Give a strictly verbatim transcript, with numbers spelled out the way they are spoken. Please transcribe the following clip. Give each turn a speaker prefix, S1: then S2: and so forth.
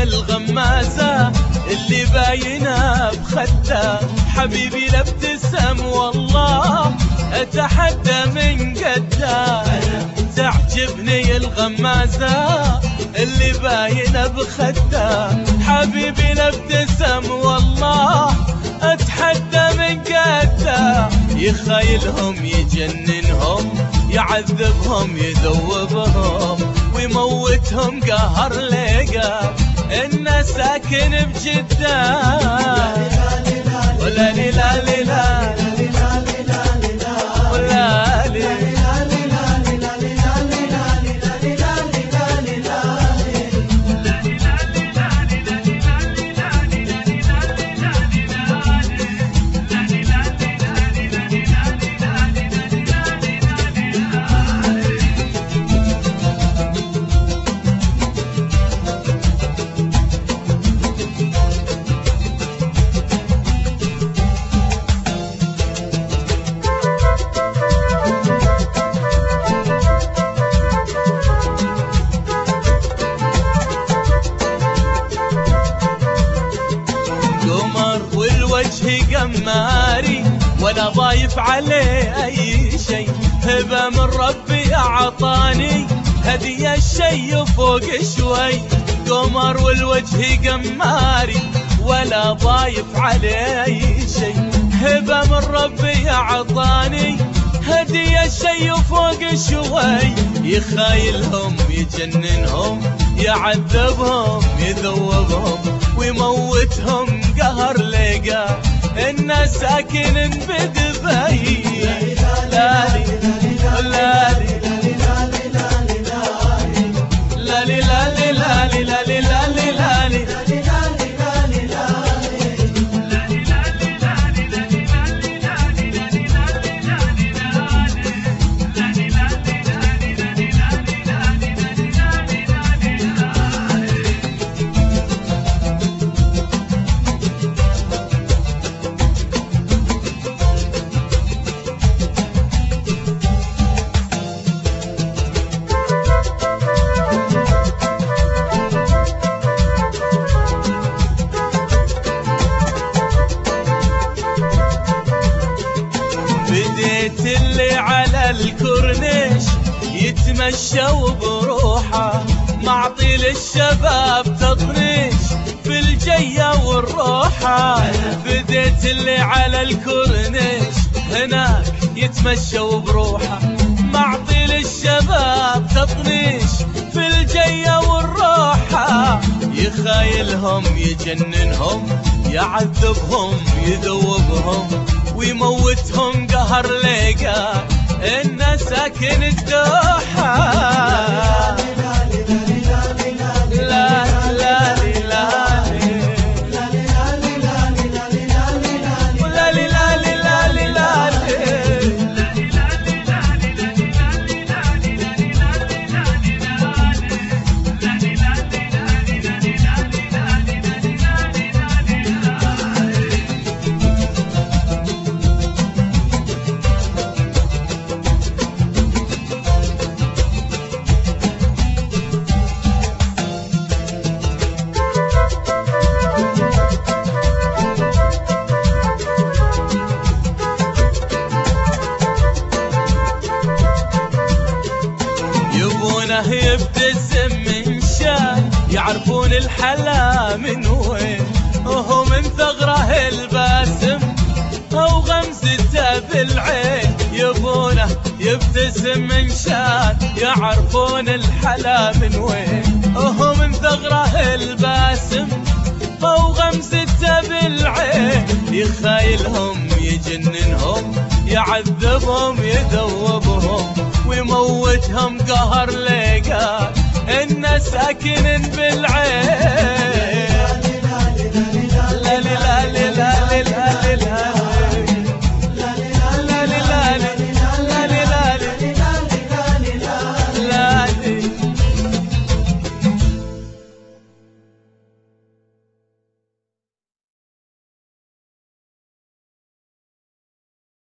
S1: الغمازة اللي باينة بخده، حبيبي لا ابتسم والله اتحدى من قده. تعجبني الغمازة اللي باينة بخده، حبيبي لا ابتسم والله اتحدى من قده. يخايلهم يجننهم يعذبهم يذوبهم ويموتهم قهر لقى إنه ساكن بجدة. ولا لي لا لي لا ولا لي وجهي قماري ولا ضايف عليه اي شي، هبه من ربي اعطاني هديه الشي فوق شوي. قمر والوجه قماري ولا ضايف عليه اي شي، هبه من ربي اعطاني هديه الشي فوق شوي. يخايلهم يجننهم يعذبهم يذوبهم ويموتهم قهر لقى إنه ساكن بدبي. لا لي لا لي لا لي لا لي لا لي لا لي لا لي لا لي بديت اللي على الكورنيش يتمشى بروحه، معطي للشباب تطنيش في الجية والروحة. بديت اللي على الكورنيش هناك يتمشى بروحه، معطي للشباب تطنيش في الجية والروحة. يخايلهم يجننهم يعذبهم يذوبهم ويموتهم قهر لقى إنه ساكن الدوحة. لا لا لي لا لي ولا لي لا لي لا لي لا لي يبونه يبتسم من شان يعرفون الحلا من وين، وهو من ثغره الباسم او غمزته بالعين. يبونه يبتسم من شان يعرفون الحلا من وين، وهو من ثغره الباسم او غمزته بالعين. يخايلهم يجننهم يعذبهم يذوبهم ويموتهم قهر لقى إنه ساكن بالعين.